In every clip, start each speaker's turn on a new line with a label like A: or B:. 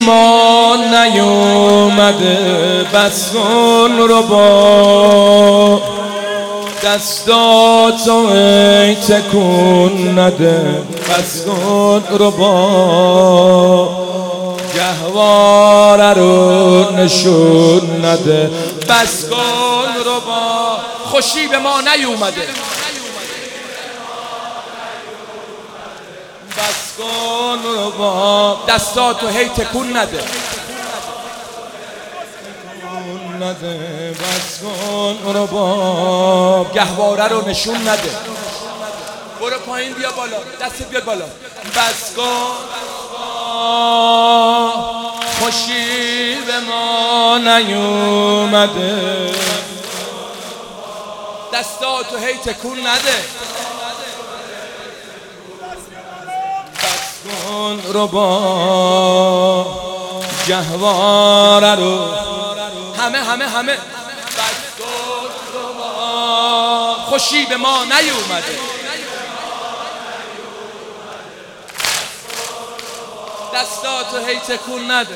A: ما نیومده، بس کن رو با دستاتو ای تکون نده، بس کن رو با گهواره رو نشون نده، بس کن رو با خوشی به ما نیومده، بس کن رو با دستاتو هی تکون نده، بس کن رو با گهواره رو نشون نده. برو پایین بیا بالا، دستت بیاد بالا. بس کن خوشی به ما نیومده، دستاتو هی تکون نده، بس کن رو با گهواره رو همه بس کن رو با خوشی به ما نیومده، دستاتو هی تکون نده،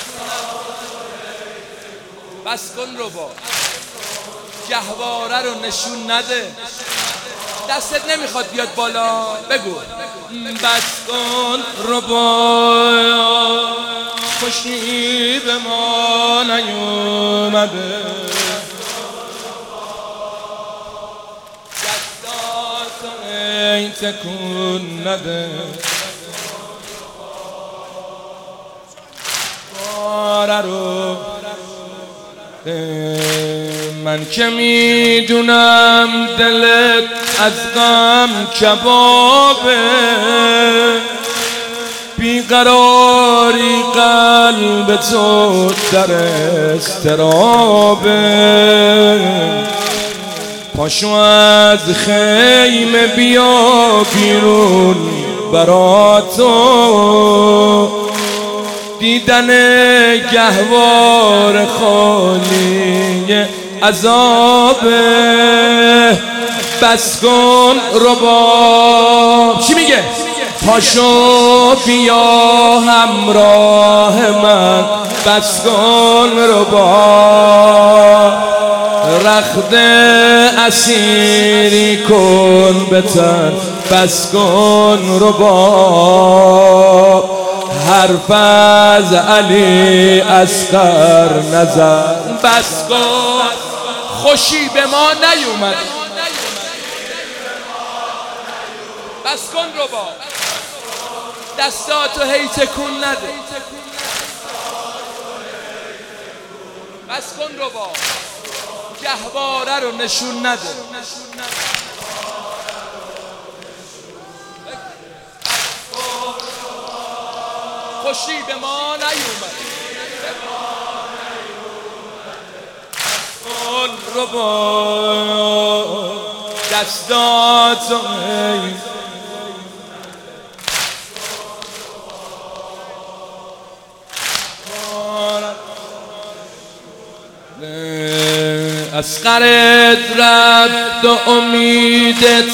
A: بس کن رو با گهواره رو نشون نده. دستت نمیخواد بیاد بالا بگو. بس کن رو با خوشی به ما نیومده، دستاتو ای تکون نده، رو من که میدونم دلت از غم کبابه، بیقراری قلب تو در اضطرابه، پاشو از خیمه بیا بیرون برا تو، دیدن گهوار خالی عذابه، بس کن رو با چی میگه؟ پاشو بیا همراه من، بس کن رو با رخت اسیری کن به تن، بس کن رو با حرف از علی اصغر نزن، بس کن خوشی به ما نیومد، بس کن رو با دستاتو هی تکون نده، بس کن رو با گهواره رو نشون نده، خوشی به ما نیومد، کن رو با دستاتو اصغرت رفت و امیدت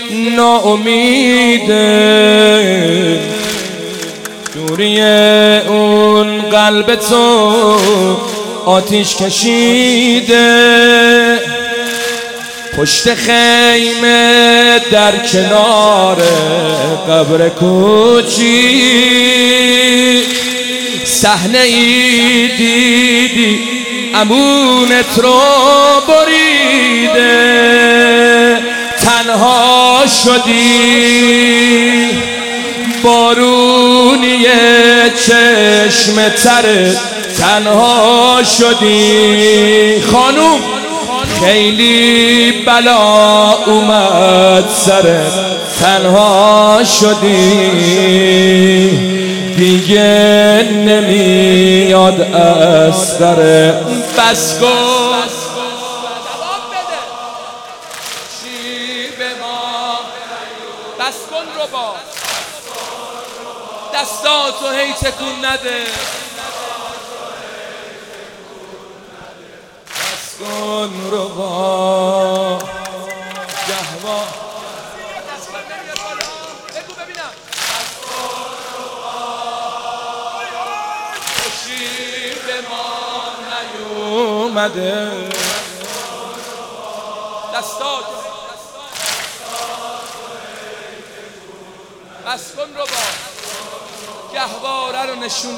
A: ناامیده، دوری اون قلب تو آتیش کشیده، پشت خیمه در کنار قبر کوچی، صحنه ای دیدی امونت رو بریده، تنها شدی بارونی چشم ترت، تنها شدی خانوم، خیلی بلا اومد سرت، تنها شدی دیگه نمیاد از سرت، بس کن چی به ما، بس کن رو با دستاتو هی تکون نده، بس کن رو با گهواره خوشی به ما نیومده. دستات بس کن رو با گهواره رو نشون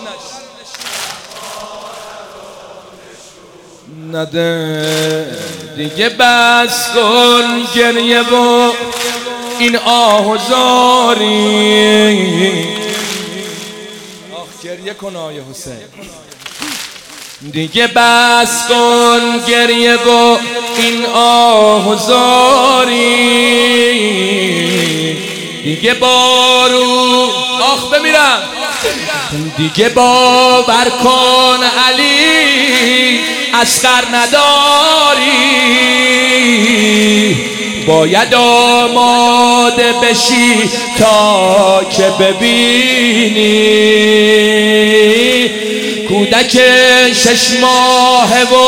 A: نده دیگه. بس کن گریه و این آه و زاری. آخ گریه کن آیه حسین. دیگه بس کن گریه و این آه و زاری. دیگه بارو آخ بمیرم. دیگه باور کن علی اصغر نداری. باید آماده بشی تا که ببینی کودک 6 ماهه و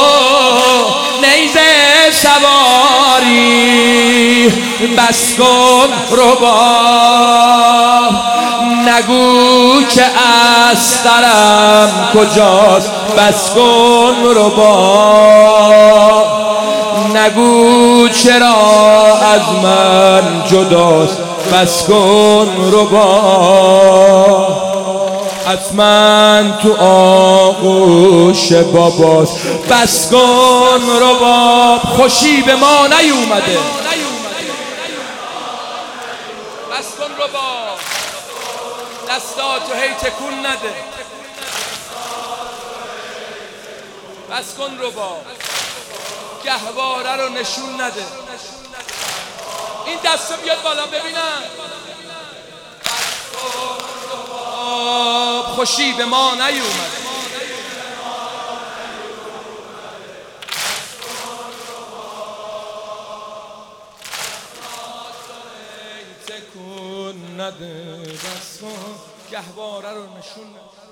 A: نیزه سواری. بس کن ربا نگو که اصغرم کجاست. بس کن ربا نگو چرا از من جداست. بس کن ربا حتما تو آغوش باباست. بس کن رباب خوشی به ما نیومده. بس کن رباب دستاتو هی تکون نده. بس کن رباب گهواره رو نشون نده. این دستو بیاد بالا ببینم. خوشی به ما نیومد. تکون نده. بس کن گهواره رو نشون نده.